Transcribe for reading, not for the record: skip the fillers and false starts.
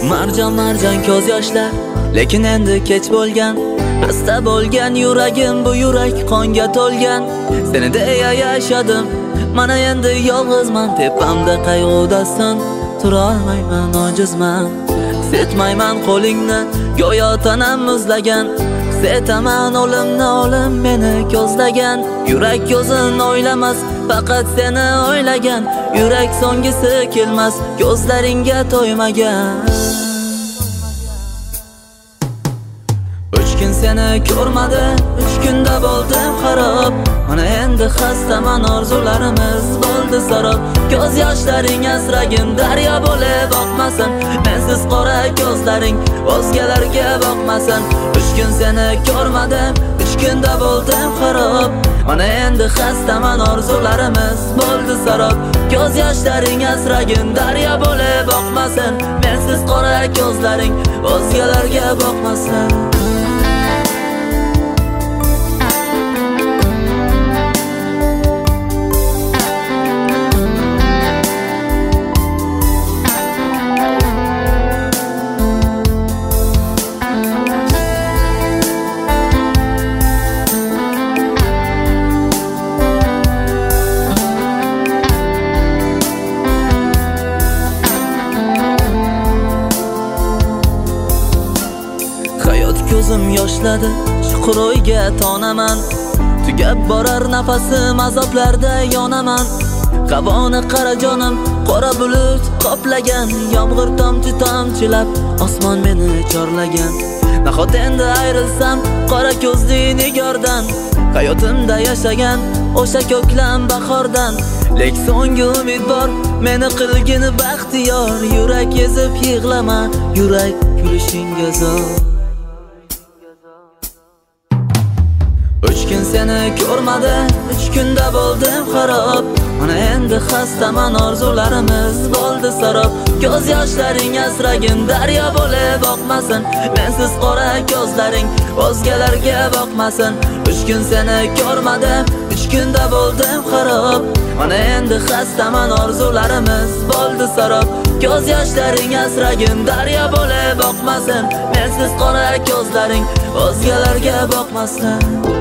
marjon marjon ko'z yoshlar, lekin endi kech bo'lgan. Xasta bo'lgan yuragim, bu yurak qonga to'lgan. Seni deya yashadim, mana endi yolg'izman. Tepamda qayg'udasan, tura olmayman, ojizman. Setmayman qo'lingni, go'yo tanam muzlagan. Setaman o'limni, o'lim meni ko'zlagan. Yurak ko'zin o'ylamas, faqat seni o'ylagan. Yurak so'ngisi kelmas, ko'zlaringga to'ymagan. 3 kun seni ko'rmadi, 3 kunda bo'ldim xarob. Mana endi xastaman, orzularimiz bo'ldi sarob. Ko'z yoshlaring asragin daryo bo'lib oqmasin. Mensiz qora ko'zlaring o'zgalarga boqmasin. 3 kun seni ko'rmadim, 3 kunda bo'ldim xarob. Mana endi xastaman, orzularimiz bo'ldi sarob. Ko'z yoshlaring asragin daryo bo'lib oqmasin. Mensiz qora ko'zlaring o'zgalarga boqmasin. Ko'zim yoshladi, chuqur o'yga tonaman. Tugab borar nafasim, azoblarda yonaman. Havoni qara jonim, qora bulut qoplagan. Yomg'ir tomchi tomchilab, osmon meni chorlagan. Nahot endi ayrilsam, qora ko'zli nigordan. Hayotimda yashagan o'sha ko'klam bahordan. Lek so'nggi umid bor, meni qilgin baxtiyor. Yurak ezib yig'lama, yurak kulishingga zor. 3 kun seni ko'rmadi, 3 kunda bo'ldim xarob. Mana endi xastaman, orzularimiz bo'ldi sarob. Ko'z yoshlaring asragin daryo bo'lib oqmasin. Mensiz qora ko'zlaring o'zgalarga boqmasin. 3 kun seni ko'rmadim, 3 kunda bo'ldim xarob. Mana endi xastaman, orzularimiz bo'ldi sarob. Ko'z yoshlaring asragin daryo bo'lib oqmasin. Mensiz qora ko'zlaring o'zgalarga boqmasin.